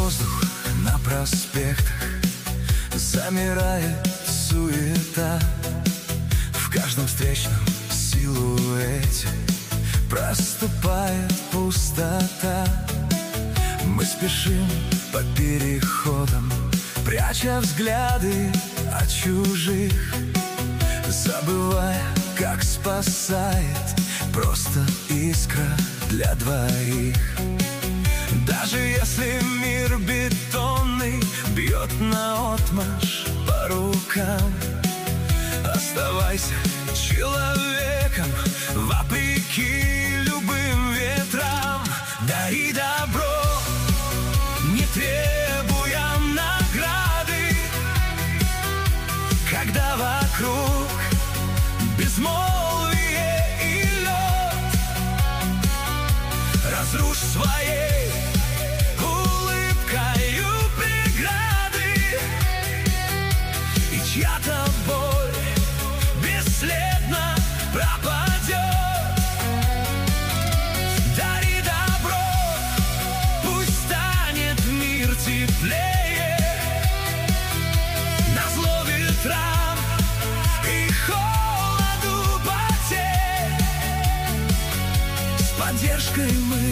воздух на проспектах, замирает суета. В каждом встречном силуэте проступает пустота. Мы спешим по переходам, пряча взгляды от чужих, забывая, как спасает просто искра для двоих. Даже если мир бетонный бьет наотмашь по рукам, оставайся человеком вопреки любым ветрам. Дари добро, не требуя награды, когда вокруг безмолвие и лед. Разрушь своей улыбкою преграды, и чья-то боль бесследно пропадет. Дари добро, пусть станет мир теплее, назло ветрам и холоду потерь. С поддержкой мы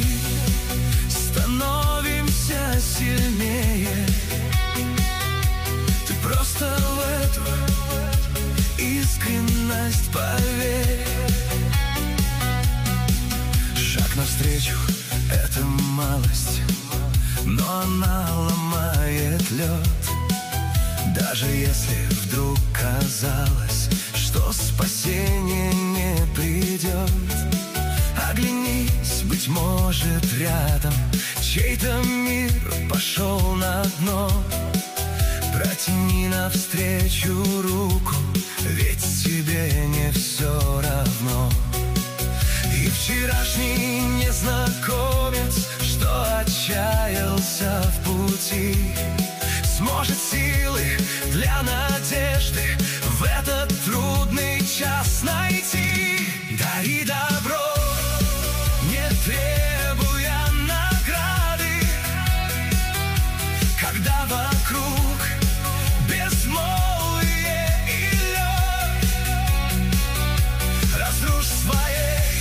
становимся сильнее. Ты просто в эту искренность поверь. Шаг навстречу — это малость, но она ломает лед. Даже если вдруг казалось, что спасение не придет, оглянись, быть может, рядом чей-то мир пошел на дно. Протяни навстречу руку, ведь тебе не все равно. И вчерашний незнакомец, что отчаялся в пути, сможет силы для надежды в этот трудный час найти. Дари добро, не требуя награды, когда вокруг безмолвие и лед. Разрушь своей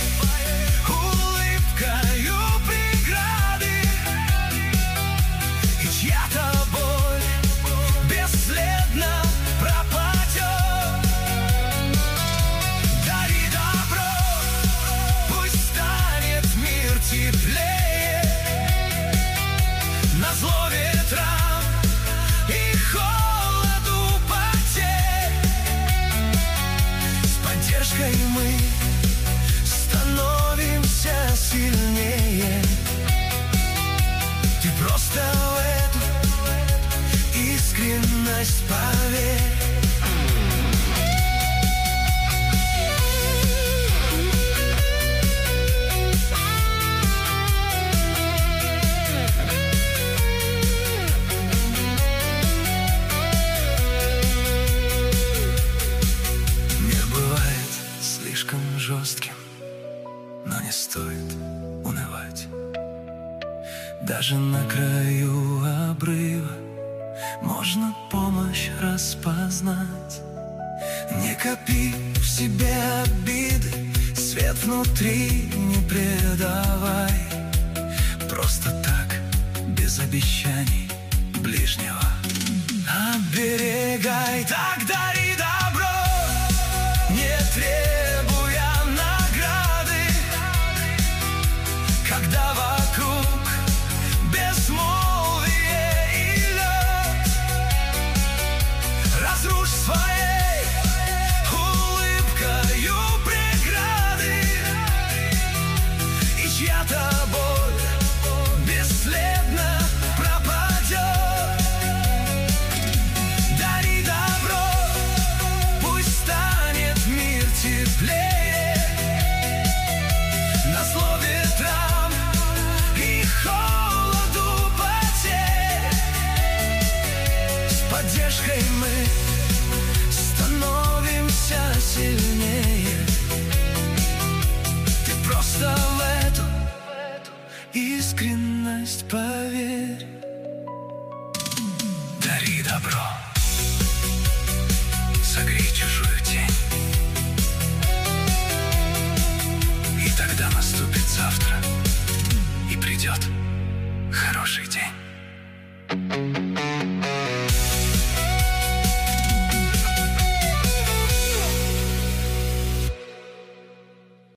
улыбкою преграды, и чья-то боль бесследно пропадет. Дари добро, пусть станет мир теплее, назло ветрам и холоду потерь. С поддержкой мы становимся сильнее. Ты просто в эту искренность поверь. Мир бывает слишком жестким, но не стоит унывать. Даже на краю обрыва можно помощь распознать. Не копи в себе обиды, свет внутри не предавай. Просто так, без обещаний ближнего оберегай. Так дари добро, не требуя награды, когда вокруг безмолвие и лед. Разрушь своей улыбкою преграды, и чья-то боль бесследно пропадет. Дари добро, пусть станет мир теплее, назло ветрам и холоду потерь. С поддержкой мы становимся сильнее. Ты просто в эту искренность поверь. добро. Согрей чужую тень, и тогда наступит завтра, и придет хороший день.